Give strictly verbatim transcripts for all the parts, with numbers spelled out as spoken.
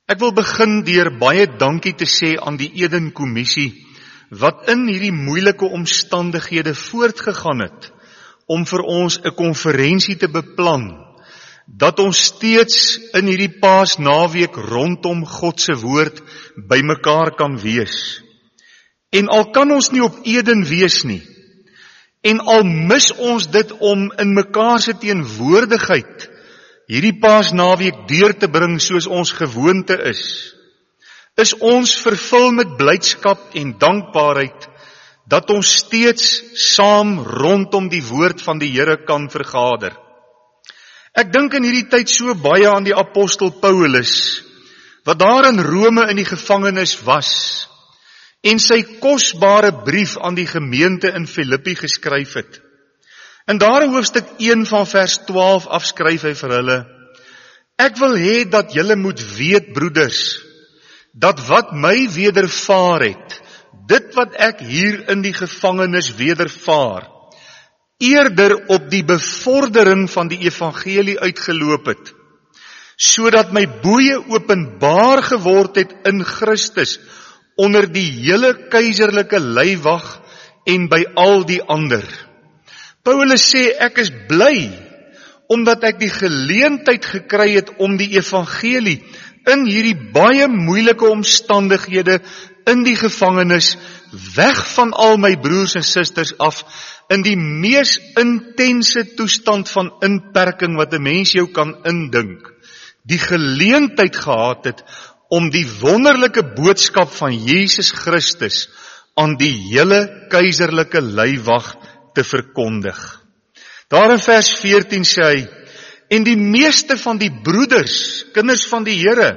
Ek wil begin deur baie dankie te sê aan die Eden Kommissie, wat in hierdie moeilike omstandighede voortgegaan het, om vir ons 'n konferensie te beplan, dat ons steeds in hierdie Paasnaweek rondom God se woord bymekaar kan wees. En al kan ons nie op Eden wees nie, en al mis ons dit om in mekaar se teenwoordigheid hierdie Paasnaweek deur te bring soos ons gewoonte is, is ons vervul met blydskap en dankbaarheid dat ons steeds saam rondom die woord van die Here kan vergader. Ek dink in hierdie tyd so baie aan die apostel Paulus, wat daar in Rome in die gevangenis was, en sy kosbare brief aan die gemeente in Filippi geskryf het. En daar in hoofstuk een van vers twaalf afskryf hy vir hulle: Ek wil hê dat julle moet weet, broeders, dat wat my wedervaar het, dit wat ek hier in die gevangenis wedervaar, eerder op die bevordering van die evangelie uitgeloop het, sodat my boeye openbaar geword het in Christus, onder die hele keizerlike leiwag en by al die ander. Paulus sê, ek is bly, omdat ek die geleentheid gekry het om die evangelie in hierdie baie moeilike omstandighede in die gevangenis, weg van al my broers en susters af, in die mees intense toestand van inperking wat 'n mens jou kan indink, die geleentheid gehad het om die wonderlike boodskap van Jesus Christus aan die hele keizerlike leiwag te verkondig. Daar in vers veertien sê hy, en die meeste van die broeders, kinders van die Here,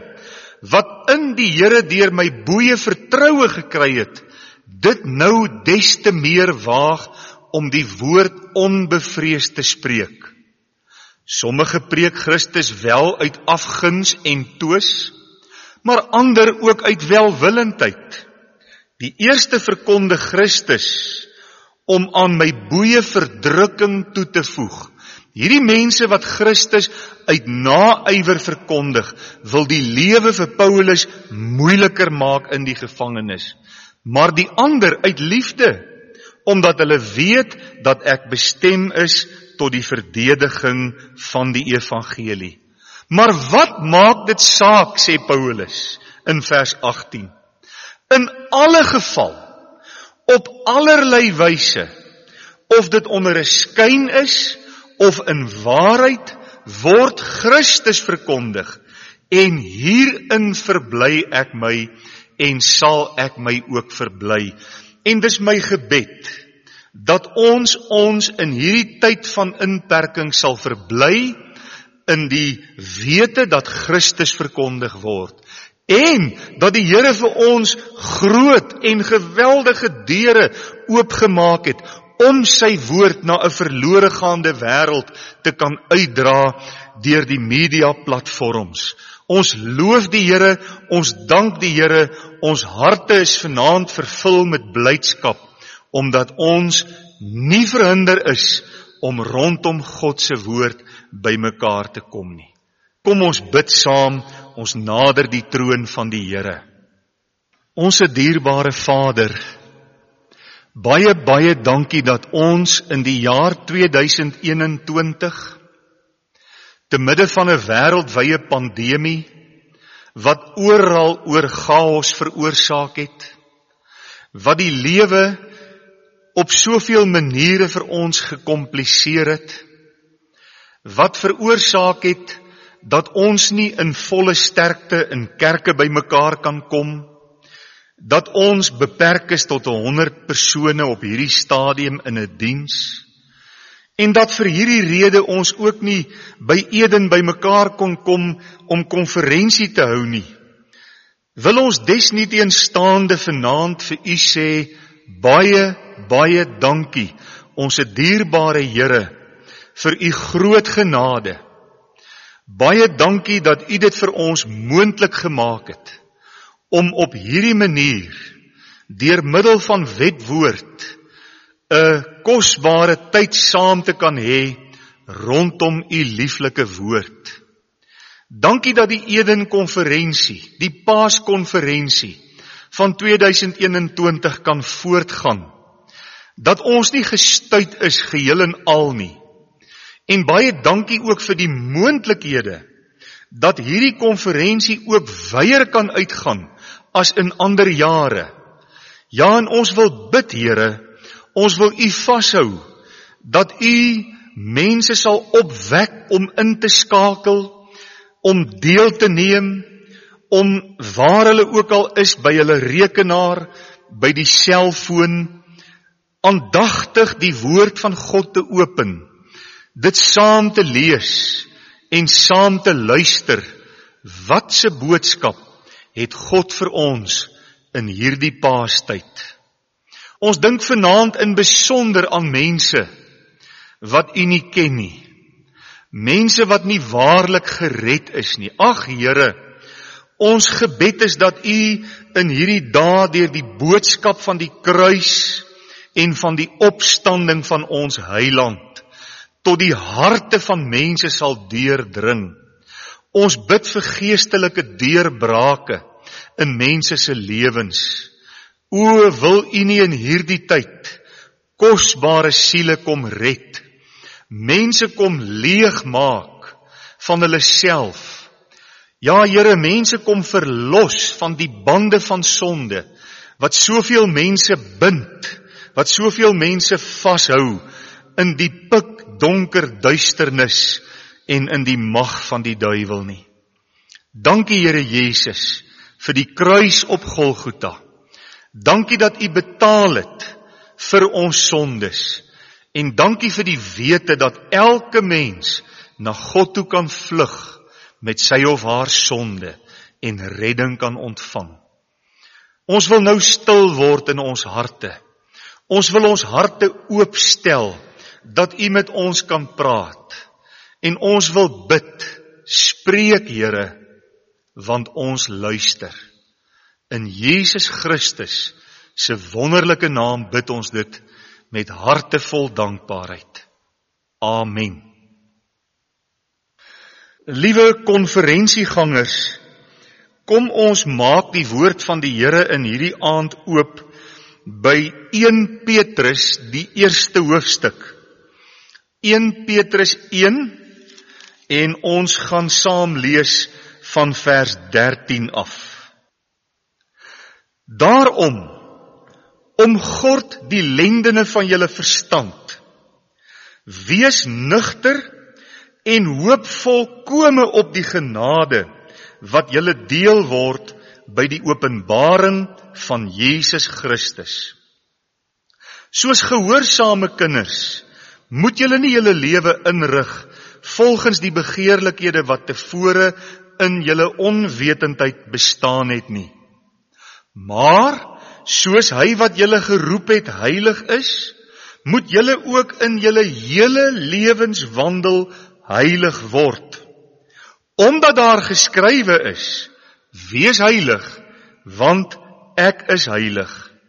wat in die Here deur my boeye vertroue gekry het, dit nou des te meer waag om die woord onbevrees te spreek. Sommige preek Christus wel uit afguns en toos, maar ander ook uit welwillendheid. Die eerste verkondig Christus om aan my boeye verdrukking toe te voeg. Hierdie mense wat Christus uit naaiwer verkondig, wil die lewe vir Paulus moeiliker maak in die gevangenis. Maar die ander uit liefde, omdat hulle weet dat ek bestem is tot die verdediging van die evangelie. Maar wat maak dit saak, sê Paulus in vers agttien. In alle geval, op allerlei wyse, of dit onder 'n skyn is, of in waarheid, word Christus verkondig, en hierin verbly ek my, en sal ek my ook verbly. En dis my gebed, dat ons ons in hierdie tyd van inperking sal verbly, in die wete dat Christus verkondig word, en dat die Here vir ons groot en geweldige deure oopgemaak het, om sy woord na 'n verlore gaande wêreld te kan uitdra deur die media platforms. Ons loof die Here, ons dank die Here, ons harte is vanaand vervul met blydskap, omdat ons nie verhinder is om rondom God se woord by mekaar te kom nie. Kom ons bid saam, ons nader die troon van die Here. Onse dierbare Vader, baie, baie dankie dat ons in die jaar tweeduisend eenentwintig, te midde van 'n wêreldwye pandemie, wat oral oor chaos veroorsaak het, wat die lewe op soveel maniere vir ons gekompliseer het, wat veroorsaak het dat ons nie in volle sterkte in kerke by mekaar kan kom, dat ons beperk is tot honderd persone op hierdie stadium in 'n diens, en dat vir hierdie rede ons ook nie by Eden by mekaar kon kom om konferensie te hou nie. Wil ons desnieteenstaande vanaand vir u sê, baie, baie dankie, onse dierbare Here, vir u groot genade. Baie dankie dat u dit vir ons moontlik gemaak het, om op hierdie manier, deur middel van wetwoord, 'n kosbare tyd saam te kan hê rondom u lieflike woord. Dankie dat die Eden-konferensie, die Paaskonferensie van tweeduisend eenentwintig kan voortgaan. Dat ons nie gestuit is geheel en al nie. En baie dankie ook vir die moontlikhede dat hierdie konferensie ook wyer kan uitgaan as in ander jare. Ja, en ons wil bid, Here, ons wil U vashou, dat U mense sal opwek om in te skakel, om deel te neem, om waar hulle ook al is, by hulle rekenaar, by die selfoon, aandagtig die woord van God te open, dit saam te lees en saam te luister. Wat se boodskap het God vir ons in hierdie Paastyd? Ons dink vanaand in besonder aan mense wat U nie ken nie. Mense wat nie waarlik gered is nie. Ag Here, ons gebed is dat U in hierdie dae deur die boodskap van die kruis en van die opstanding van ons Heiland tot die harte van mense sal deurdring. Ons bid vir geestelike deurbrake in mense se lewens. O, wil U nie in hierdie tyd kosbare siele kom red, mense kom leeg maak van hulle self. Ja, Here, mense kom verlos van die bande van sonde, wat soveel mense bind, wat soveel mense vashou in die pikdonker duisternis en in die mag van die duiwel nie. Dankie, Here Jesus, vir die kruis op Golgotha. Dankie dat U betaal het vir ons sondes. En dankie vir die wete dat elke mens na God toe kan vlug met sy of haar sonde en redding kan ontvang. Ons wil nou stil word in ons harte. Ons wil ons harte oopstel dat U met ons kan praat. En ons wil bid, spreek Here, want ons luister. In Jesus Christus se wonderlike naam bid ons dit met harte vol dankbaarheid. Amen. Liewe konferensiegangers, kom ons maak die woord van die Here in hierdie aand oop by een Petrus, die eerste hoofstuk. een Petrus een, en ons gaan saam lees van vers dertien af. Daarom, omgord die lendene van julle verstand, wees nugter en hoop volkome op die genade wat julle deel word by die openbaring van Jesus Christus. Soos gehoorsame kinders, moet julle nie julle lewe inrig volgens die begeerlikhede wat tevore in julle onwetendheid bestaan het nie. Maar, soos hy wat julle geroep het heilig is, moet julle ook in julle hele lewenswandel heilig word. Omdat daar geskrywe is, wees heilig, want ek is heilig.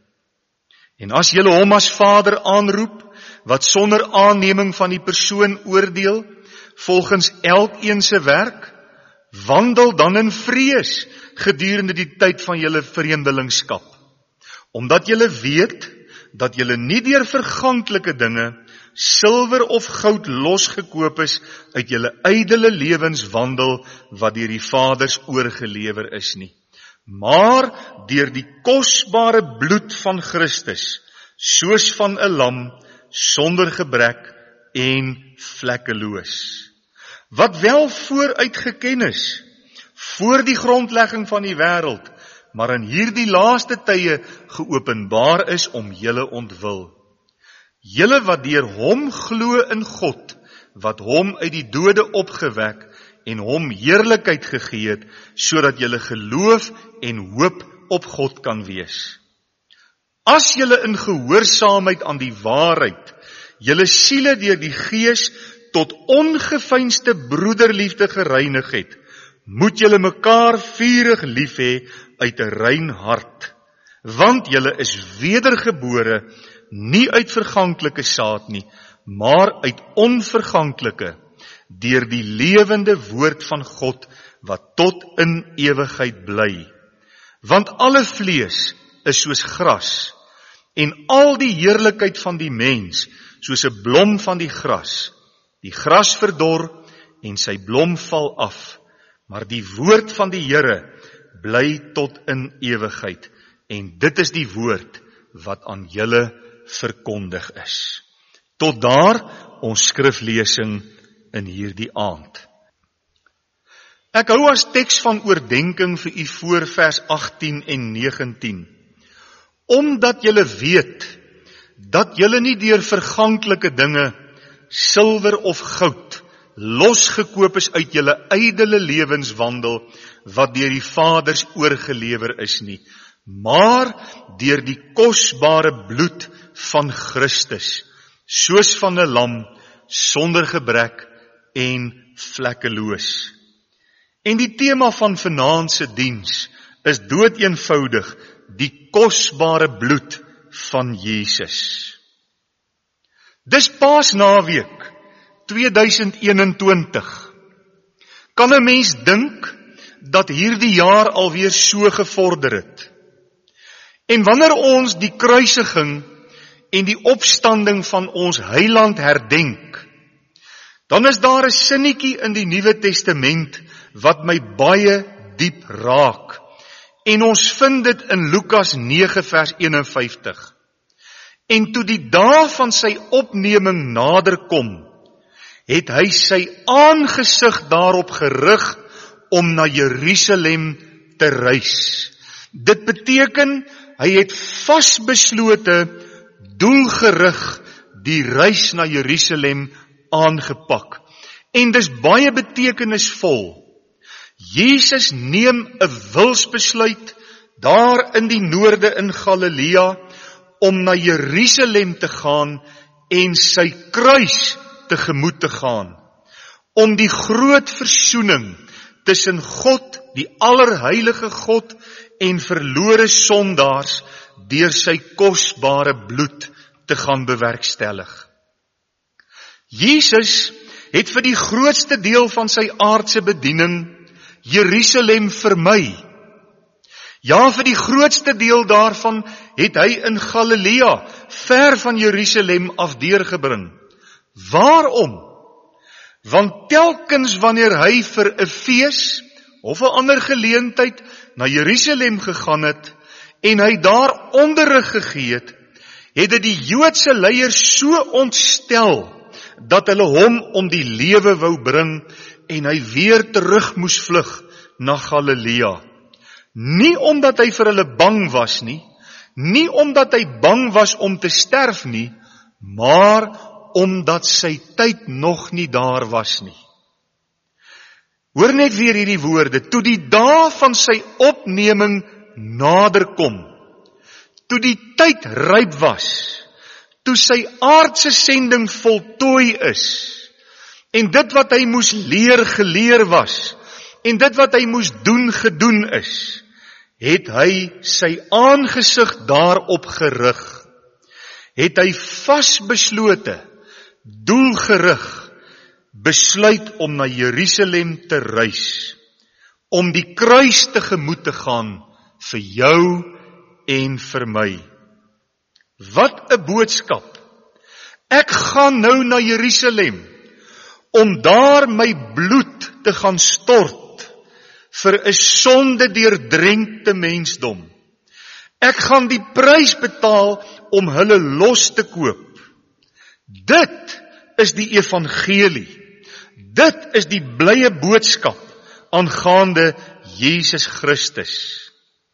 En as julle hom as Vader aanroep, wat sonder aanneming van die persoon oordeel, volgens elkeen se werk, wandel dan in vrees gedurende die tyd van julle vreemdelingskap. Omdat julle weet dat julle nie deur verganklike dinge, silwer of goud losgekoop is uit julle ydelle lewenswandel wat deur die Vaders oorgelewer is nie, maar deur die kosbare bloed van Christus, soos van 'n lam sonder gebrek en vlekkeloos, wat wel vooruit geken is, voor die grondlegging van die wêreld, maar in hierdie laaste tye geopenbaar is om julle ontwil. Julle wat deur hom glo in God, wat hom uit die dode opgewek en hom heerlikheid gegee het, sodat julle geloof en hoop op God kan wees. As julle in gehoorsaamheid aan die waarheid, julle siele deur die Gees tot ongeveinsde broederliefde gereinig het, moet julle mekaar vurig lief hê uit 'n rein hart, want julle is wedergebore, nie uit verganklike saad nie, maar uit onverganklike, deur die lewende woord van God wat tot in ewigheid bly. Want alle vlees is soos gras, en al die heerlikheid van die mens, soos 'n blom van die gras. Die gras verdor, en sy blom val af, maar die woord van die Here bly tot in ewigheid, en dit is die woord wat aan julle verkondig is. Tot daar ons skriflesing in hierdie aand. Ek hou as teks van oordenking vir u voor vers agttien en negentien. Omdat julle weet, dat julle nie deur verganklike dinge, silwer of goud, losgekoop is uit julle ydelle lewenswandel, wat deur die Vaders oorgelewer is nie, maar deur die kosbare bloed van Christus, soos van 'n lam, sonder gebrek en vlekkeloos. En die tema van vanaand se diens is doeteenvoudig die kosbare bloed van Jesus. Dis Paasnaweek tweeduisend eenentwintig. Kan 'n mens dink dat hierdie jaar alweer so gevorder het? En wanneer ons die kruisiging en die opstanding van ons Heiland herdenk, dan is daar 'n sinnetjie in die Nuwe Testament wat my baie diep raak. En ons vind dit in Lukas nege vers eenenvyftig. En toe die dag van sy opneming naderkom, het hy sy aangesig daarop gerig om na Jerusalem te reis. Dit beteken, hy het vasbeslote, doelgerig die reis na Jerusalem aangepak. En dis baie betekenisvol. Jesus neem 'n wilsbesluit daar in die noorde in Galilea om na Jerusalem te gaan en sy kruis tegemoet te gaan, om die groot versoening tussen God, die allerheilige God, en verlore sondaars deur sy kosbare bloed te gaan bewerkstellig. Jesus het vir die grootste deel van sy aardse bediening Jerusalem vermy. Ja, vir die grootste deel daarvan het hy in Galilea, ver van Jerusalem af deurgebring. Waarom? Want telkens wanneer hy vir 'n fees of 'n ander geleentheid na Jerusalem gegaan het en hy daar onderrig gegee het, het dit die Joodse leiers so ontstel dat hulle hom om die lewe wou bring en hy weer terug moes vlug na Galilea. Nie omdat hy vir hulle bang was nie, nie omdat hy bang was om te sterf nie, maar omdat sy tyd nog nie daar was nie. Hoor net weer hierdie woorde, toe die dag van sy opneming naderkom, toe die tyd ryp was, toe sy aardse sending voltooi is, en dit wat hy moes leer geleer was, en dit wat hy moes doen gedoen is, het hy sy aangesig daarop gerig, het hy vasbeslote, doelgerig, besluit om na Jerusalem te reis, om die kruis tegemoet te gaan vir jou en vir my. Wat 'n boodskap! Ek gaan nou na Jerusalem, om daar my bloed te gaan stort, vir 'n sonde deurdrenkte mensdom. Ek gaan die prys betaal om hulle los te koop. Dit is die evangelie. Dit is die blye boodskap aangaande Jesus Christus.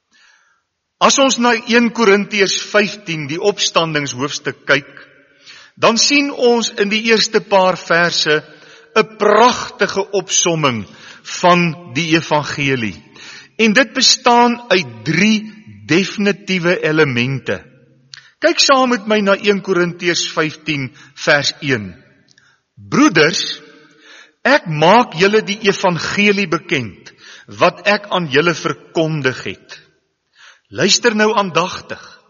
As ons na eerste Korintiërs vyftien, die opstandingshoofstuk kyk, dan sien ons in die eerste paar verse 'n pragtige opsomming van die evangelie. En dit bestaan uit drie definitiewe elemente. Kyk saam met my na eerste Korintiërs vyftien vers een. Broeders, ek maak julle die evangelie bekend, wat ek aan julle verkondig het. Luister nou aandagtig.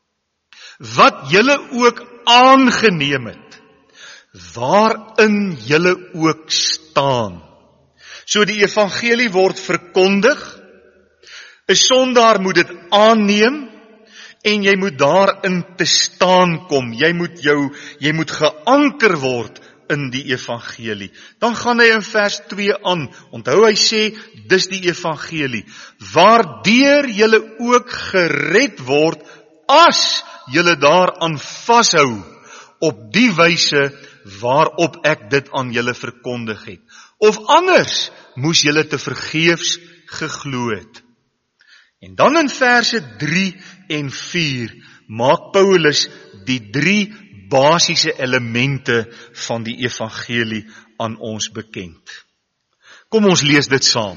Wat julle ook aangeneem het, waarin julle ook staan. So die evangelie word verkondig, 'n sondaar moet dit aanneem, en jy moet daarin te staan kom. Jy moet jou, jy moet geanker word in die evangelie. Dan gaan hy in vers twee aan. Onthou hy sê, dis die evangelie. Waardeur julle ook gered word, as julle daaraan vashou, op die wyse waarop ek dit aan julle verkondig het. Of anders moes julle te vergeefs geglo het. En dan in verse drie en vier maak Paulus die drie basiese elemente van die evangelie aan ons bekend. Kom ons lees dit saam.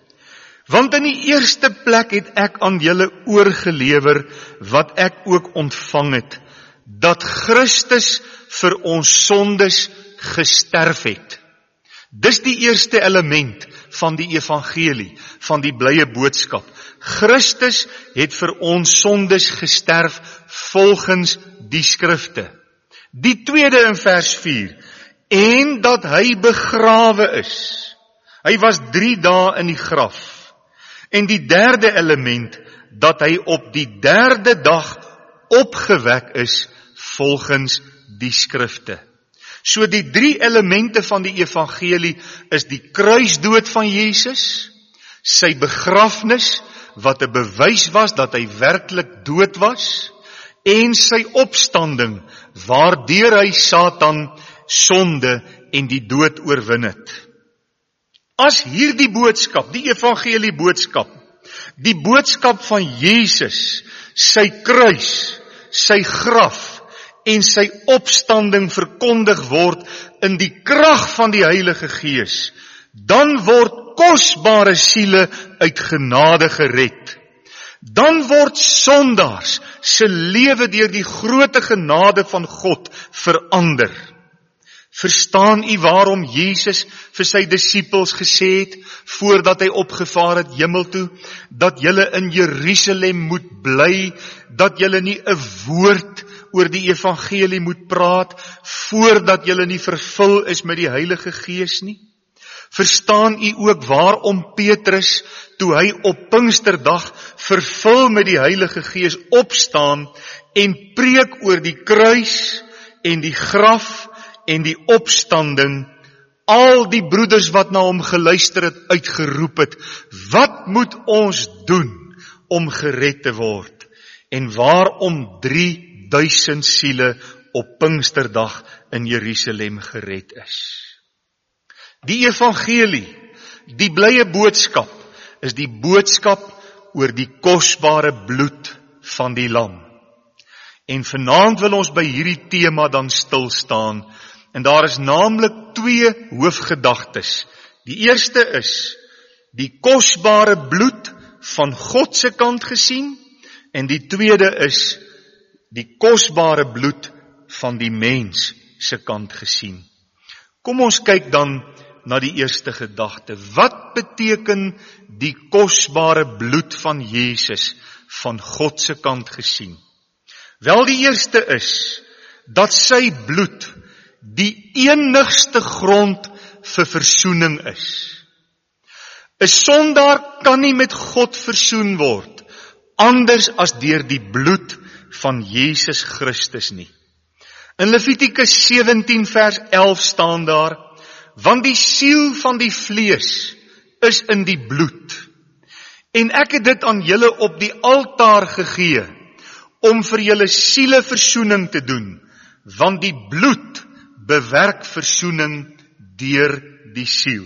Want in die eerste plek het ek aan julle oorgelewer wat ek ook ontvang het, dat Christus vir ons sondes gesterf het. Dis die eerste element van die evangelie, van die blye boodskap. Christus het vir ons sondes gesterf volgens die skrifte. Die tweede in vers vier, en dat hy begrawe is. Hy was drie dae in die graf. En die derde element, dat hy op die derde dag opgewek is volgens die skrifte. So die drie elemente van die evangelie is die kruisdood van Jesus, sy begrafnis, wat 'n bewys was dat hy werklik dood was, en sy opstanding, waardeur hy Satan, sonde en die dood oorwin het. As hierdie boodskap, die evangelie boodskap, die boodskap van Jesus, sy kruis, sy graf en sy opstanding verkondig word in die krag van die Heilige Gees, dan word kosbare siele uit genade gered. Dan word sondaars se lewe deur die groote genade van God verander. Verstaan u waarom Jesus vir sy disippels gesê het, voordat hy opgevaar het hemel toe, dat julle in Jerusalem moet bly, dat julle nie 'n woord oor die evangelie moet praat, voordat julle nie vervul is met die Heilige Gees nie? Verstaan u ook waarom Petrus, toe hy op Pinksterdag vervul met die Heilige Gees opstaan en preek oor die kruis en die graf en die opstanding, al die broeders wat na hom geluister het, uitgeroep het, wat moet ons doen om gered te word? En waarom drie duisend siele op Pinksterdag in Jerusalem gered is? Die evangelie, die blye boodskap, is die boodskap oor die kosbare bloed van die lam. En vanaand wil ons by hierdie tema dan stil staan, en daar is naamlik twee hoofgedagtes. Die eerste is die kosbare bloed van God se kant gesien, en die tweede is die kosbare bloed van die mens se kant gesien. Kom ons kyk dan na die eerste gedagte. Wat beteken die kosbare bloed van Jesus van God se kant gesien? Wel, die eerste is dat sy bloed die enigste grond vir versoening is. 'n Sondaar kan nie met God versoen word anders as deur die bloed van Jesus Christus nie. In Levitikus sewentien vers elf staan daar, want die siel van die vlees is in die bloed. En ek het dit aan julle op die altaar gegee, om vir julle siele versoening te doen, want die bloed bewerk versoening deur die siel.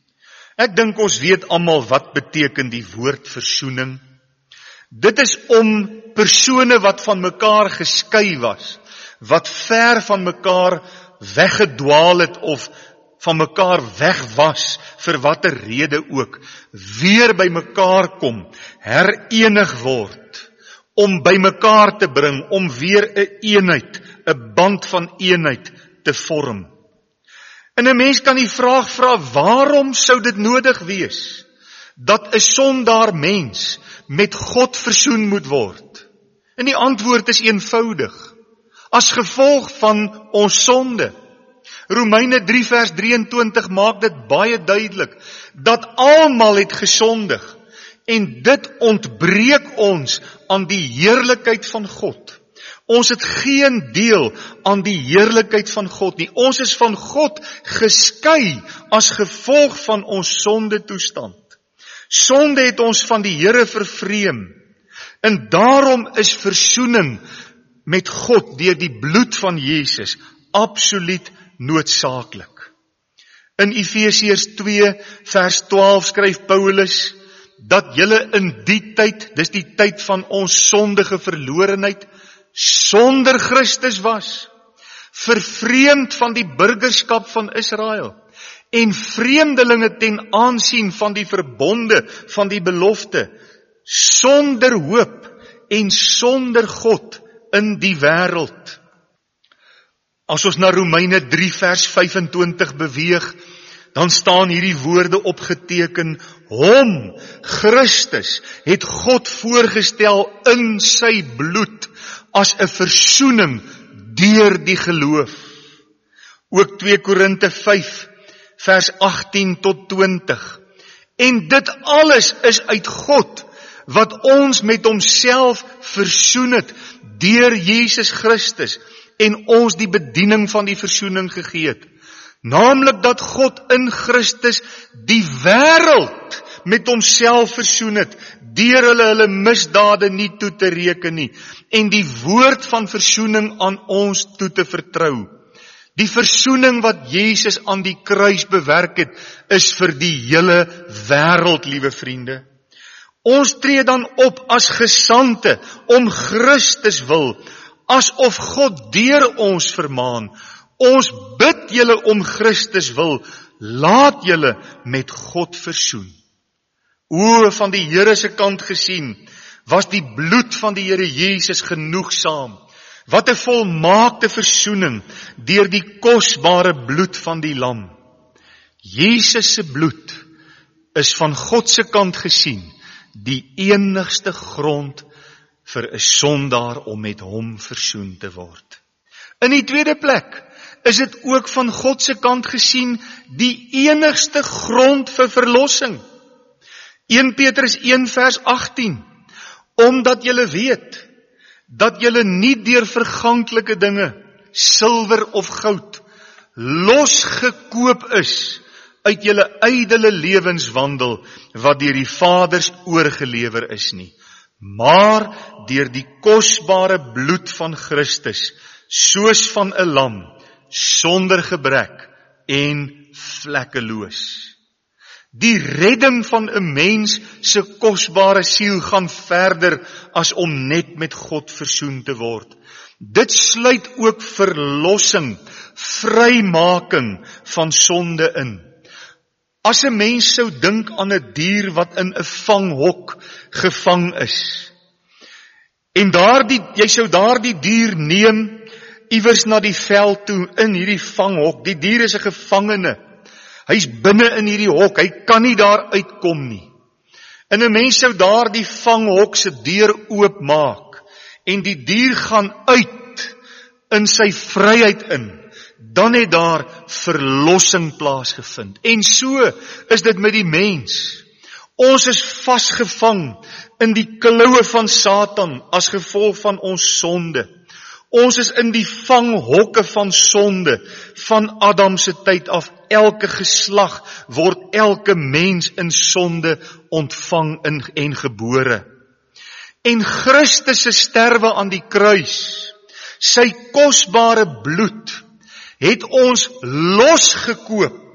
Ek dink ons weet almal wat beteken die woord versoening. Dit is om persone wat van mekaar geskei was, wat ver van mekaar weggedwaal het of van mekaar weg was, vir watter rede ook, weer by mekaar kom, herenig word, om by mekaar te bring, om weer 'n eenheid, 'n band van eenheid te vorm. En 'n mens kan die vraag vra, waarom sou dit nodig wees, dat 'n sondaar mens met God versoen moet word? En die antwoord is eenvoudig, as gevolg van ons sonde. Romeine drie vers drieëntwintig maak dit baie duidelik, dat almal het gesondig, en dit ontbreek ons aan die heerlikheid van God. Ons het geen deel aan die heerlikheid van God nie. Ons is van God geskei as gevolg van ons sonde toestand. Sonde het ons van die Here vervreem, en daarom is versoening met God deur die bloed van Jesus absoluut noodsaaklik. In Efesiërs twee vers twaalf skryf Paulus dat julle in die tyd, dis die tyd van ons sondige verlorenheid, sonder Christus was, vervreemd van die burgerskap van Israel, en vreemdelinge ten aansien van die verbonde van die belofte, sonder hoop en sonder God in die wêreld. As ons na Romeine drie vers vyfentwintig beweeg, dan staan hierdie woorde opgeteken, hom, Christus, het God voorgestel in sy bloed, as 'n versoening deur die geloof. Ook twee Korinte vyf vers agttien tot twintig. En dit alles is uit God, wat ons met homself versoen het, deur Jesus Christus, en ons die bediening van die versoening gegee het. Naamlik dat God in Christus die wêreld met homself versoen het, deur hulle hulle misdade nie toe te reken nie, en die woord van versoening aan ons toe te vertrou. Die versoening wat Jesus aan die kruis bewerk het, is vir die hele wêreld, liewe vriende. Ons tree dan op as gesandte om Christus wil, asof God deur ons vermaan. Ons bid julle om Christus wil, laat julle met God versoen. O, van die Here se kant gesien, was die bloed van die Here Jesus genoegsaam. Wat 'n volmaakte versoening deur die kosbare bloed van die lam. Jesus se bloed is van God se kant gesien die enigste grond vir 'n sondaar om met hom versoen te word. In die tweede plek is dit ook van God se kant gesien die enigste grond vir verlossing. Eerste Petrus een vers agttien. Omdat julle weet dat julle nie deur verganklike dinge, silwer of goud, losgekoop is uit julle ydelle lewenswandel wat deur die Vaders oorgelewer is nie, maar deur die kosbare bloed van Christus, soos van 'n lam, sonder gebrek en vlekkeloos. Die redding van 'n mens se kosbare siel gaan verder as om net met God versoen te word. Dit sluit ook verlossing, vrymaking van sonde in. As 'n mens sou dink aan 'n dier wat in 'n vanghok gevang is, en daardie, jy sou daardie dier neem iewers na die veld toe in hierdie vanghok. Die dier is 'n gevangene. Hy's binne in hierdie hok, hy kan nie daar uitkom nie. En 'n mens sou daar die vanghok se deur oopmaak en die dier gaan uit in sy vryheid in, dan het daar verlossing plaasgevind. En so is dit met die mens. Ons is vasgevang in die kloue van Satan as gevolg van ons sonde. Ons is in die vanghokke van sonde, van Adam se tyd af. Elke geslag word elke mens in sonde ontvang in, en gebore. En Christus se sterwe aan die kruis, sy kosbare bloed, het ons losgekoop.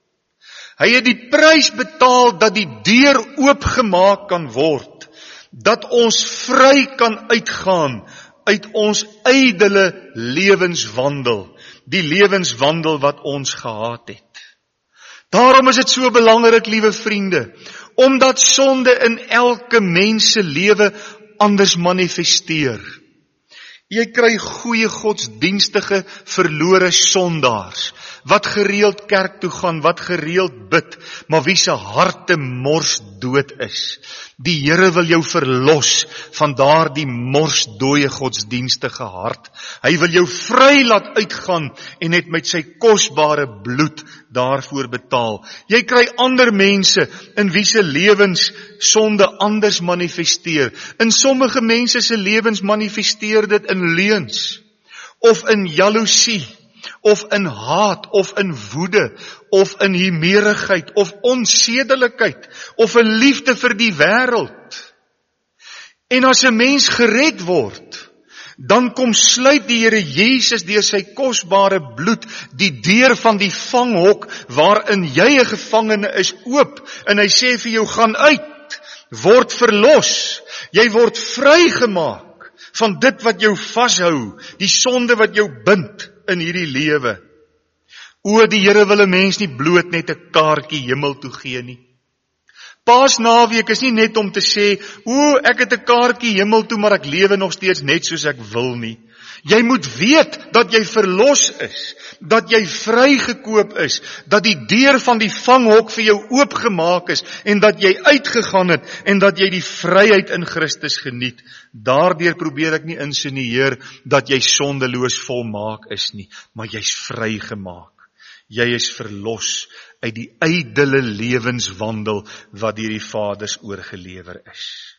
Hy het die prys betaal dat die deur oopgemaak kan word, dat ons vry kan uitgaan uit ons ydelle lewenswandel, die lewenswandel wat ons gehad het. Daarom is dit so belangrik, liewe vriende, omdat sonde in elke mens se lewe anders manifesteer. Jy kry goeie godsdienstige verlore sondaars, wat gereeld kerk toe gaan, wat gereeld bid, maar wie se harte mors dood is. Die Here wil jou verlos van daardie morsdooie godsdienstige hart. Hy wil jou vry laat uitgaan en het met sy kosbare bloed daarvoor betaal. Jy kry ander mense in wie se lewens sonde anders manifesteer. In sommige mense se lewens manifesteer dit in leuns, of in jaloesie, of in haat, of in woede, of in hemerigheid, of onsedelikheid, of in liefde vir die wêreld. En as 'n mens gered word, dan kom sluit die Here Jesus deur sy kosbare bloed die deur van die vanghok waarin jy 'n gevangene is oop, en hy sê vir jou, gaan uit, word verlos, jy word vrygemaak van dit wat jou vashou, die sonde wat jou bind in hierdie lewe. O, die Here wil 'n mens nie bloot net 'n kaartjie hemel toe gee nie. Paasnaweek is nie net om te sê, o, ek het 'n kaartjie hemel toe, maar ek lewe nog steeds net soos ek wil nie. Jy moet weet dat jy verlos is, dat jy vrygekoop is, dat die deur van die vanghok vir jou oopgemaak is, en dat jy uitgegaan het, en dat jy die vryheid in Christus geniet. Daardeur probeer ek nie insinueer dat jy sondeloos volmaak is nie, maar jy's vrygemaak. Jy is verlos uit die ydelle lewenswandel wat deur die Vaders oorgelewer is.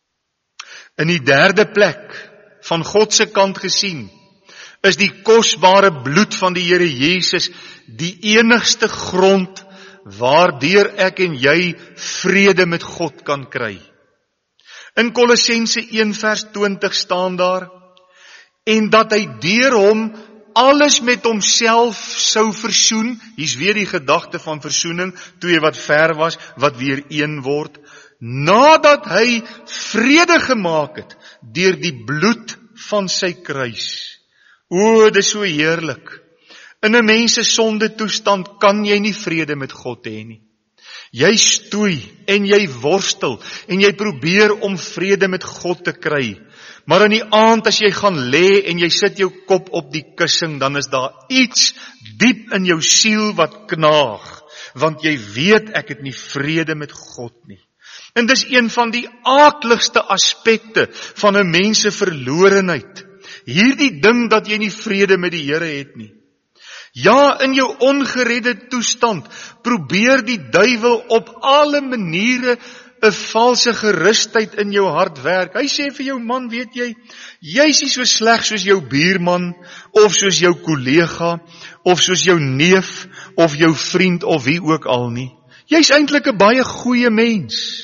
In die derde plek, van God se kant gesien, is die kosbare bloed van die Here Jesus die enigste grond waardeur ek en jy vrede met God kan kry. In Kolossense een vers twintig staan daar, en dat hy deur hom alles met homself sou versoen. Hier's weer die gedagte van versoening, twee wat ver was, wat weer een word, nadat hy vrede gemaak het deur die bloed van sy kruis. O, dis so heerlik. In 'n mens se sonde toestand kan jy nie vrede met God hê nie. Jy stoei en jy worstel en jy probeer om vrede met God te kry. Maar in die aand as jy gaan lê en jy sit jou kop op die kussing, dan is daar iets diep in jou siel wat knaag, want jy weet ek het nie vrede met God nie. En dis een van die aakligste aspekte van 'n mens se verlorenheid. Hierdie ding dat jy nie vrede met die Here het nie. Ja, in jou ongeredde toestand probeer die duiwel op alle maniere 'n valse gerusheid in jou hart werk. Hy sê vir jou, man, weet jy, jy's nie so sleg soos jou buurman, of soos jou kollega, of soos jou neef, of jou vriend, of wie ook al nie. Jy's eintlik 'n baie goeie mens.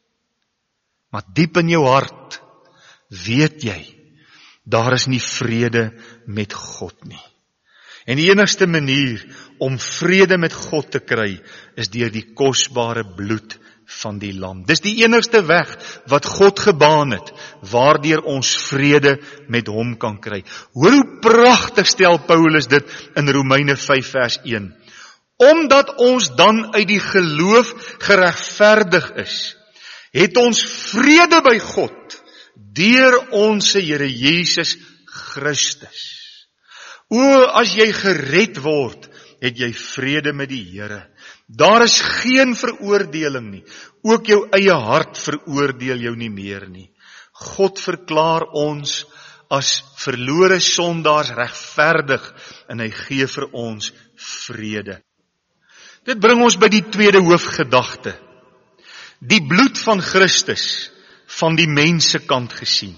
Maar diep in jou hart weet jy, daar is nie vrede met God nie. En die enigste manier om vrede met God te kry, is deur die kosbare bloed van die lam. Dis die enigste weg wat God gebaan het, waardeur ons vrede met hom kan kry. Hoor hoe pragtig stel Paulus dit in Romeine vyf vers een. Omdat ons dan uit die geloof geregverdig is, het ons vrede by God, deur ons Here Jesus Christus. O, as jy gered word, het jy vrede met die Here. Daar is geen veroordeling nie. Ook jou eie hart veroordeel jou nie meer nie. God verklaar ons as verlore sondaars regverdig, en hy gee vir ons vrede. Dit bring ons by die tweede hoofgedagte. Die bloed van Christus van die mense kant gesien.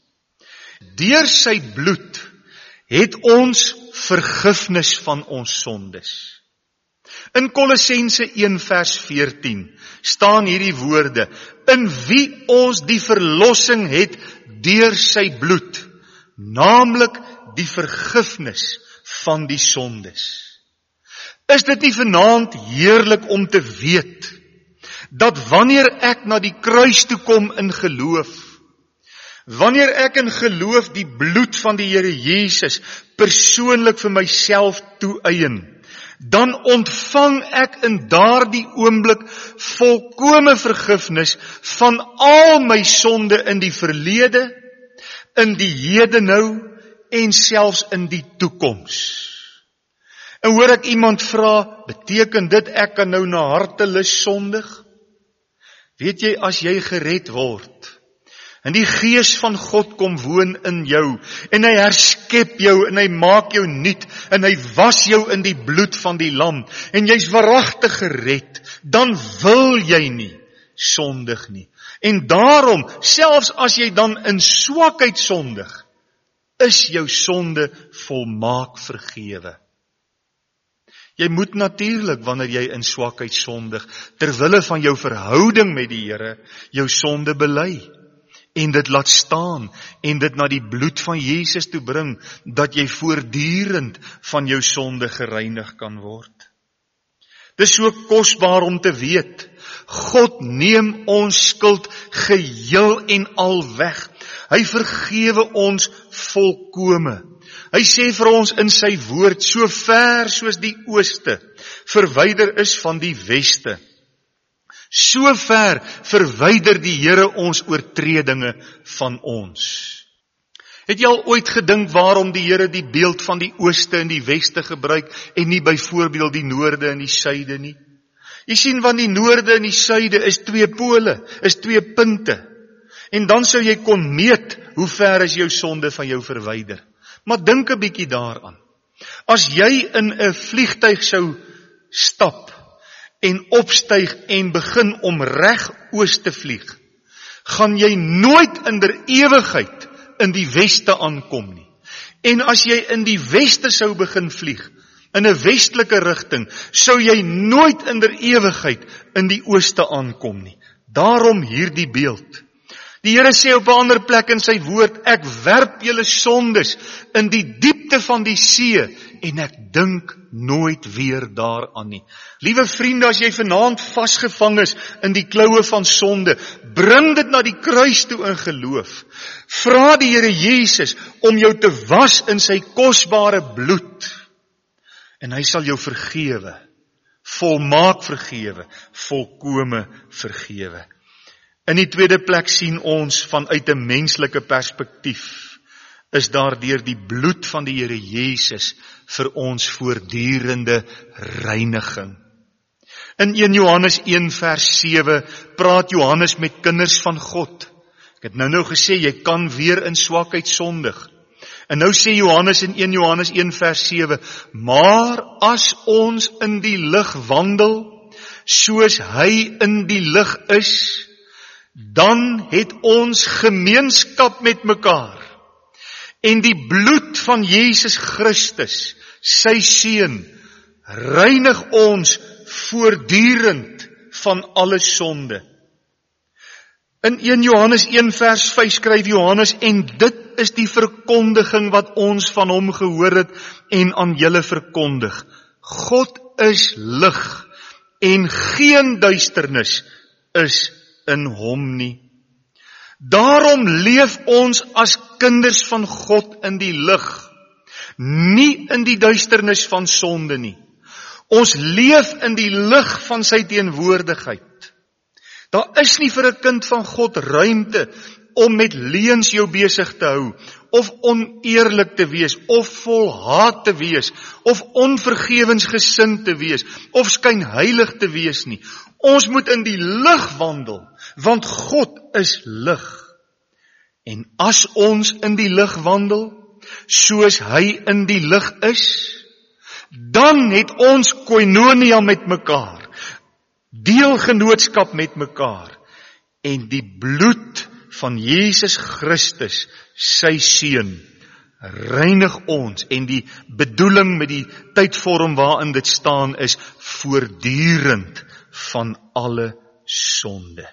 Deur sy bloed het ons vergifnis van ons sondes. In Kolossense een vers veertien staan hierdie woorde, in wie ons die verlossing het deur sy bloed, naamlik die vergifnis van die sondes. Is dit nie vanaand heerlik om te weet, dat wanneer ek na die kruis toe kom in geloof, wanneer ek in geloof die bloed van die Here Jesus persoonlik vir myself toeëien, dan ontvang ek in daardie oomblik volkome vergifnis van al my sonde in die verlede, in die hede nou en selfs in die toekoms. En hoor ek iemand vra, beteken dit ek kan nou na hartelus sondig? Weet jy, as jy gered word, en die Gees van God kom woon in jou, en hy herskep jou, en hy maak jou nuut, en hy was jou in die bloed van die lam, en jy's waaragtig gered, dan wil jy nie sondig nie. En daarom, selfs as jy dan in swakheid sondig, is jou sonde volmaak vergewe. Jy moet natuurlik, wanneer jy in swakheid sondig, terwille van jou verhouding met die Here, jou sonde bely, en dit laat staan, en dit na die bloed van Jesus toe bring, dat jy voortdurend van jou sonde gereinig kan word. Dis so kosbaar om te weet, God neem ons skuld geheel en al weg. Hy vergewe ons volkome. Hy sê vir ons in sy woord, so ver soos die ooste verwyder is van die weste, so ver verwyder die Here ons oortredinge van ons. Het jy al ooit gedink waarom die Here die beeld van die ooste en die weste gebruik en nie byvoorbeeld die noorde en die suide nie? Jy sien, want die noorde en die suide is twee pole, is twee punte. En dan sou jy kon meet hoe ver is jou sonde van jou verwyder. Maar dink 'n bietjie daaraan. As jy in 'n vliegtuig sou stap en opstyg en begin om reg oos te vlieg, gaan jy nooit in der ewigheid in die weste aankom nie. En as jy in die weste sou begin vlieg, in 'n westelike rigting, sou jy nooit in der ewigheid in die ooste aankom nie. Daarom hierdie beeld. Die Here sê op 'n ander plek in sy woord, ek werp julle sondes in die diepte van die see, en ek dink nooit weer daaraan nie. Liewe vriende, as jy vanaand vasgevang is in die kloue van sonde, bring dit na die kruis toe in geloof. Vra die Here Jesus om jou te was in sy kosbare bloed, en hy sal jou vergewe, volmaak vergewe, volkome vergewe. In die tweede plek sien ons vanuit 'n menslike perspektief, is daar deur die bloed van die Here Jesus vir ons voortdurende reiniging. In een Johannes een vers sewe praat Johannes met kinders van God. Ek het nou nou gesê, jy kan weer in swakheid sondig. En nou sê Johannes in een Johannes een vers sewe, maar as ons in die lig wandel, soos hy in die lig is, dan het ons gemeenskap met mekaar. En die bloed van Jesus Christus, sy seun, reinig ons voortdurend van alle sonde. In een Johannes een vers vyf skryf Johannes, en dit is die verkondiging wat ons van hom gehoor het en aan julle verkondig. God is lig en geen duisternis is in hom nie. Daarom leef ons as kinders van God in die lig, nie in die duisternis van sonde nie. Ons leef in die lig van sy teenwoordigheid. Daar is nie vir 'n kind van God ruimte om met leuns jou besig te hou, of oneerlik te wees, of vol haat te wees, of onvergewensgesind te wees, of skynheilig te wees nie. Ons moet in die lig wandel, want God is lig. En as ons in die lig wandel, soos hy in die lig is, dan het ons koinonia met mekaar, deelgenootskap met mekaar, en die bloed van Jesus Christus, sy seun, reinig ons, en die bedoeling met die tydvorm waarin dit staan is, voortdurend van alle sonde.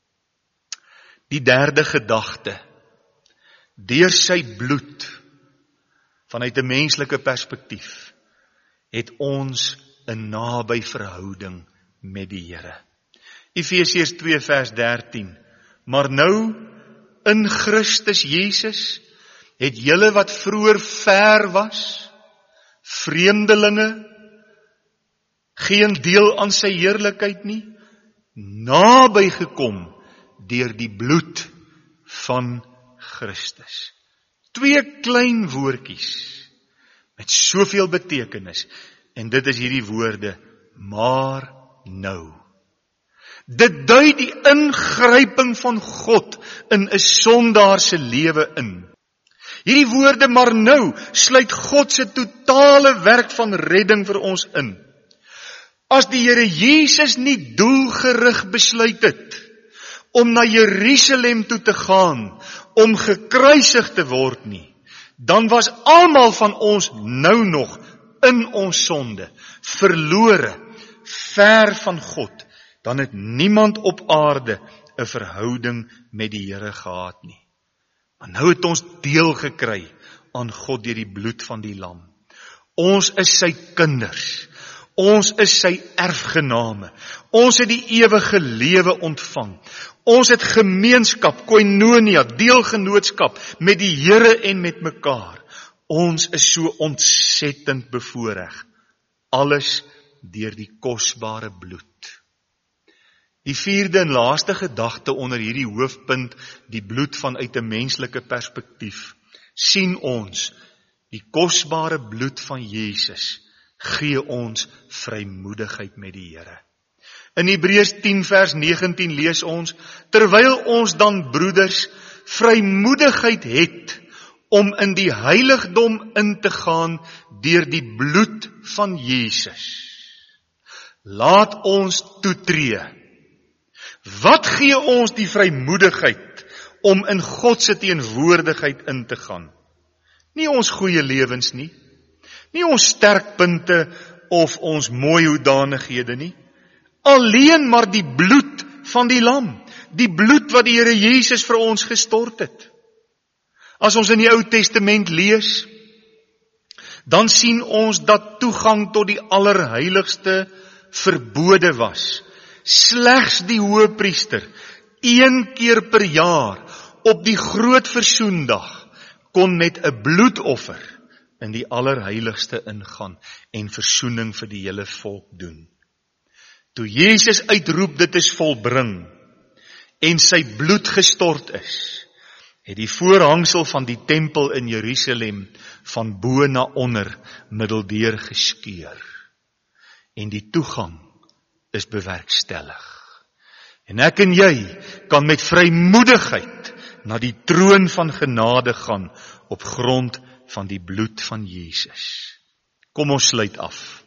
Die derde gedagte, deur sy bloed, vanuit 'n menslike perspektief, het ons 'n naby verhouding met die Here. Efesiërs twee vers dertien, maar nou, in Christus Jesus, het julle wat vroeër ver was, vreemdelinge, geen deel aan sy heerlikheid nie, naby gekom deur die bloed van Christus. Twee klein woordjies met soveel betekenis, en dit is hierdie woorde, maar nou. Dit dui die ingryping van God in 'n sondaar se lewe in. Hierdie woorde maar nou sluit God se totale werk van redding vir ons in. As die Here Jesus nie doelgerig besluit het om na Jerusalem toe te gaan, om gekruisig te word nie, dan was almal van ons nou nog in ons sonde, verlore, ver van God, dan het niemand op aarde 'n verhouding met die Here gehad nie. Maar nou het ons deel gekry aan God deur die bloed van die lam. Ons is sy kinders. Ons is sy erfgename. Ons het die ewige lewe ontvang. Ons het gemeenskap, koinonia, deelgenootskap met die Here en met mekaar. Ons is so ontsettend bevoorreg. Alles deur die kosbare bloed. Die vierde en laaste gedagte onder hierdie hoofpunt, die bloed vanuit 'n menslike perspektief, sien ons, die kosbare bloed van Jesus gee ons vrymoedigheid met die Here. In Hebreërs tien vers negentien lees ons, terwyl ons dan broeders vrymoedigheid het om in die heiligdom in te gaan deur die bloed van Jesus. Laat ons toetree. Wat gee ons die vrymoedigheid om in God se teenwoordigheid in te gaan? Nie ons goeie lewens nie, nie ons sterkpunte of ons mooi hoedanighede nie, alleen maar die bloed van die lam, die bloed wat die Here Jesus vir ons gestort het. As ons in die Ou Testament lees, dan sien ons dat toegang tot die allerheiligste verbode was. Slegs die hoëpriester, een keer per jaar, op die groot versoendag, kon met 'n bloedoffer in die allerheiligste ingaan en versoening vir die hele volk doen. Toe Jesus uitroep, dit is volbring, en sy bloed gestort is, het die voorhangsel van die tempel in Jerusalem van bo na onder middeldeur geskeur. En die toegang is bewerkstellig. En ek en jy kan met vrymoedigheid na die troon van genade gaan op grond van die bloed van Jesus. Kom ons sluit af.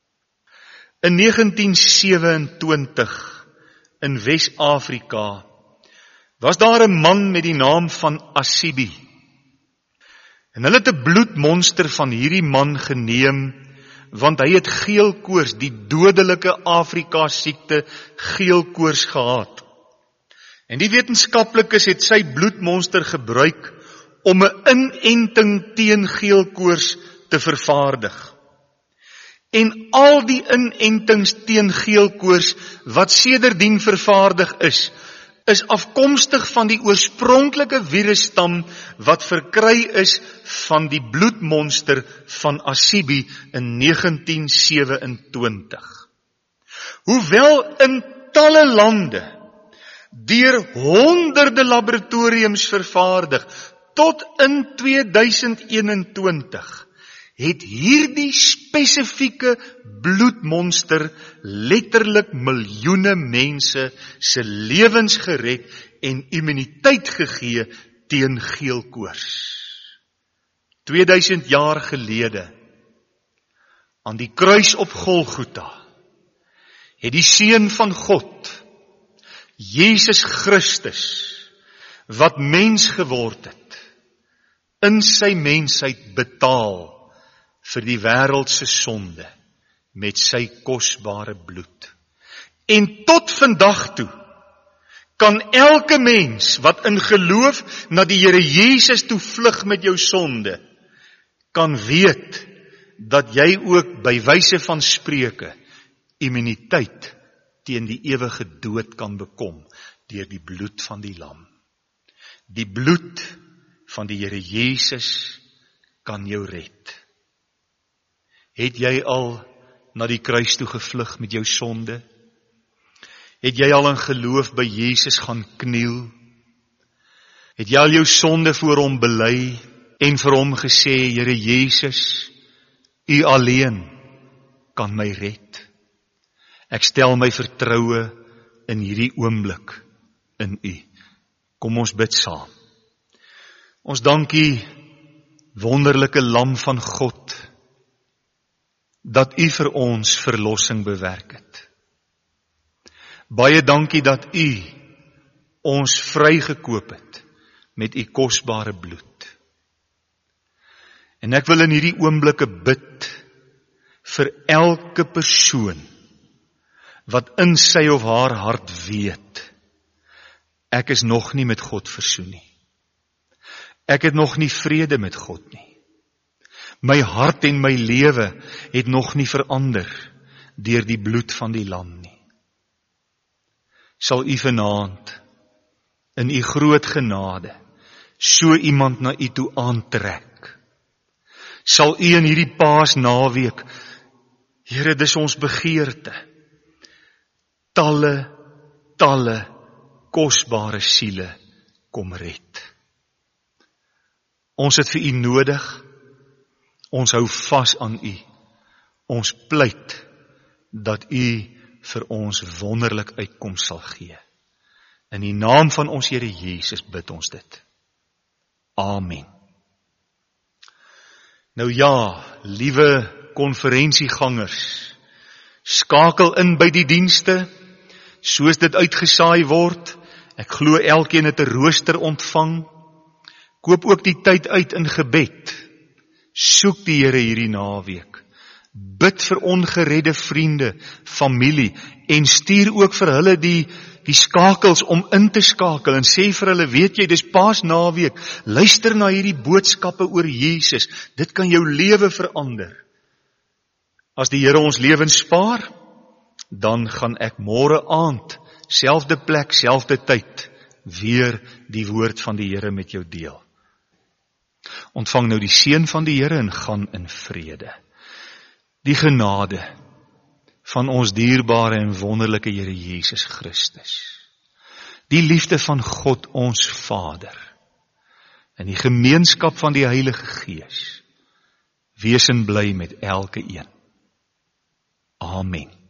In negentien sewe-en-twintig in Wes-Afrika was daar 'n man met die naam van Asibi. En hulle het 'n bloedmonster van hierdie man geneem, want hy het geelkoors, die dodelike Afrika siekte geelkoors gehad. En die wetenskaplikes het sy bloedmonster gebruik om 'n inenting teen geelkoors te vervaardig. En al die inentings teen geelkoors wat sedertdien vervaardig is, is afkomstig van die oorspronklike virusstam wat verkry is van die bloedmonster van Asibi in negentien sewe-en-twintig. Hoewel in talle lande deur honderde laboratoriums vervaardig tot in tweeduisend eenentwintig het hierdie spesifieke bloedmonster letterlik miljoene mense se lewens gered en immuniteit gegee teen geelkoors. tweeduisend jaar gelede, aan die kruis op Golgotha, het die Seun van God, Jesus Christus, wat mens geword het, in sy mensheid betaal vir die wêreld se sonde met sy kosbare bloed. En tot vandag toe kan elke mens wat in geloof na die Here Jesus toe vlug met jou sonde, kan weet dat jy ook by wyse van spreuke immuniteit teen die ewige dood kan bekom deur die bloed van die lam. Die bloed van die Here Jesus kan jou red. Het jy al na die kruis toe gevlug met jou sonde? Het jy al in geloof by Jesus gaan kniel? Het jy al jou sonde voor hom bely en vir hom gesê, Here Jesus, U alleen kan my red. Ek stel my vertroue in hierdie oomblik in U. Kom ons bid saam. Ons dankie, wonderlike Lam van God, dat U vir ons verlossing bewerk het. Baie dankie dat U ons vrygekoop het met U kosbare bloed. En ek wil in hierdie oomblikke bid vir elke persoon wat in sy of haar hart weet, ek is nog nie met God versoen nie. Ek het nog nie vrede met God nie. My hart en my lewe het nog nie verander deur die bloed van die lam nie. Sal U vanaand in U groot genade so iemand na U toe aantrek. Sal U in hierdie Paasnaweek, Here, dis ons begeerte, talle, talle kosbare siele kom red. Ons het vir U nodig, ons hou vas aan U, ons pleit dat U vir ons wonderlik uitkoms sal gee. In die naam van ons Here Jesus bid ons dit. Amen. Nou ja, liewe konferensiegangers, skakel in by die dienste, soos dit uitgesaai word. Ek glo elkeen het 'n rooster ontvang. Koop ook die tyd uit in gebed. Soek die Here hierdie naweek. Bid vir ongeredde vriende, familie, en stuur ook vir hulle die, die skakels om in te skakel, en sê vir hulle, weet jy, dis Paasnaweek, luister na hierdie boodskappe oor Jesus, dit kan jou lewe verander. As die Here ons lewens spaar, dan gaan ek môre aand, selfde plek, selfde tyd, weer die woord van die Here met jou deel. Ontvang nou die seën van die Here en gaan in vrede. Die genade van ons dierbare en wonderlike Here Jesus Christus, die liefde van God ons Vader, en die gemeenskap van die Heilige Gees, wees en bly met elke een. Amen.